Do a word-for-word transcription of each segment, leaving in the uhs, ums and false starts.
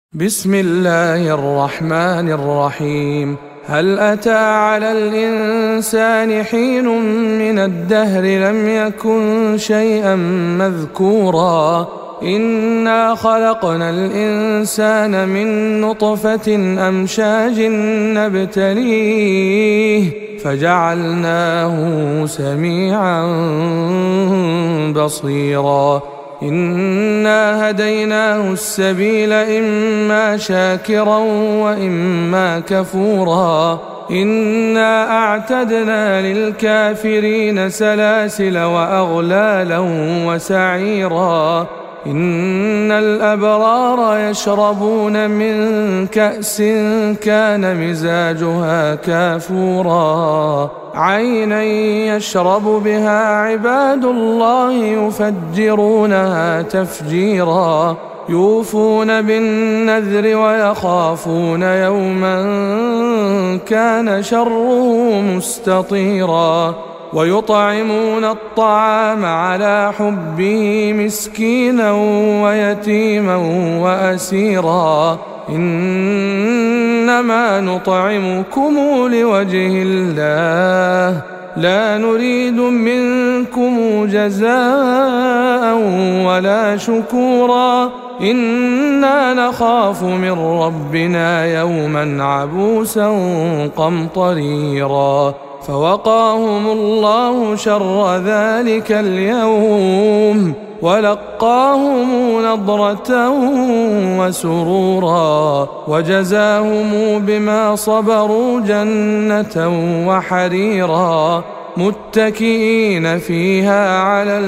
بسم الله الرحمن الرحيم. هل أتى على الإنسان حين من الدهر لم يكن شيئا مذكورا إنا خلقنا الإنسان من نطفة أمشاج نبتليه فجعلناه سميعا بصيرا إنا هديناه السبيل إما شاكرا وإما كفورا إنا أعتدنا للكافرين سلاسل وأغلالا وسعيرا إن الأبرار يشربون من كأس كان مزاجها كافورا عينا يشرب بها عباد الله يفجرونها تفجيرا يوفون بالنذر ويخافون يوما كان شره مستطيرا ويطعمون الطعام على حبه مسكينا ويتيما وأسيرا إنما نطعمكم لوجه الله لا نريد منكم جزاء ولا شكورا إنا نخاف من ربنا يوما عبوسا قمطريرا فوقاهم الله شر ذلك اليوم ولقاهم نضرة وسرورا وجزاهم بما صبروا جنة وحريرا متكئين فيها على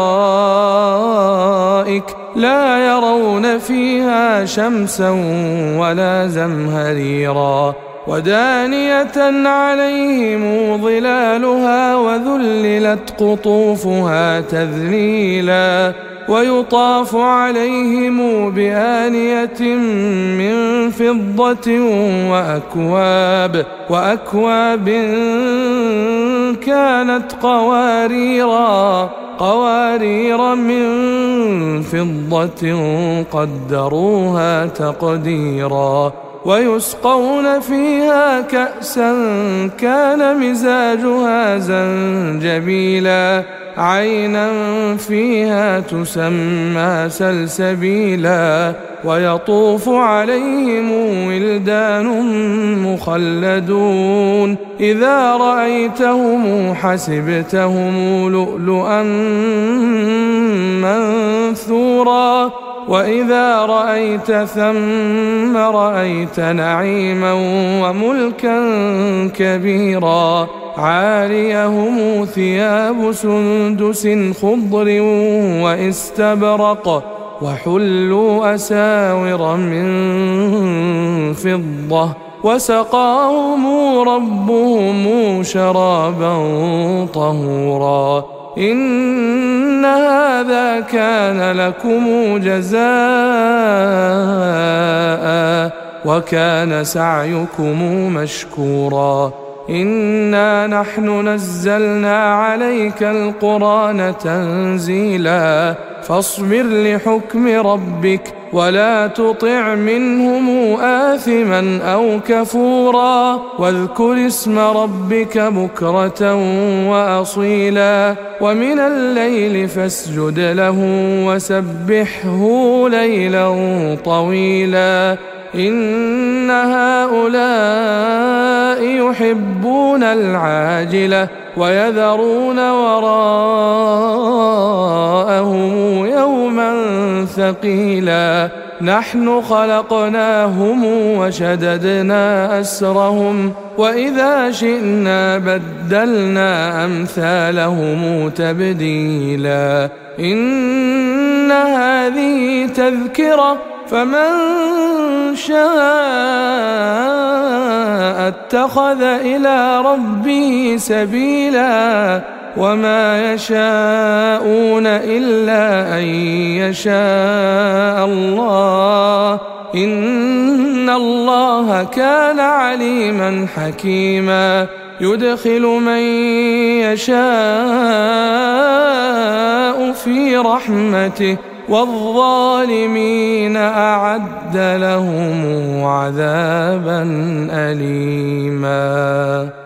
الأرائك لا يرون فيها شمسا ولا زمهريرا ودانية عليهم ظلالها وذللت قطوفها تذليلا ويطاف عليهم بآنية من فضة وأكواب وأكواب كانت قواريرا قوارير من فضة قدروها تقديرا ويسقون فيها كأسا كان مزاجها زنجبيلا عينا فيها تسمى سلسبيلا ويطوف عليهم ولدان مخلدون إذا رأيتهم حسبتهم لؤلؤا منثورا وإذا رأيت ثم رأيت نعيما وملكا كبيرا عاليهم ثياب سندس خضر واستبرق وحلوا أساور من فضة وسقاهم ربهم شرابا طهورا إن هذا كان لكم جزاء وكان سعيكم مشكورا إنا نحن نزلنا عليك القرآن تنزيلا فاصبر لحكم ربك ولا تطع منهم آثما أو كفورا واذكر اسم ربك بكرة وأصيلا ومن الليل فاسجد له وسبحه ليلا طويلا إن هؤلاء يحبون العاجلة ويذرون وراءهم يوما ثقيلا نحن خلقناهم وشددنا أسرهم وإذا شئنا بدلنا أمثالهم تبديلا إن هذه تذكرة فمن شاء اتخذ إلى ربه سبيلا وما يشاءون إلا أن يشاء الله إن الله كان عليما حكيما يدخل من يشاء في رحمته والظالمين أعد لهم عذابا أليما.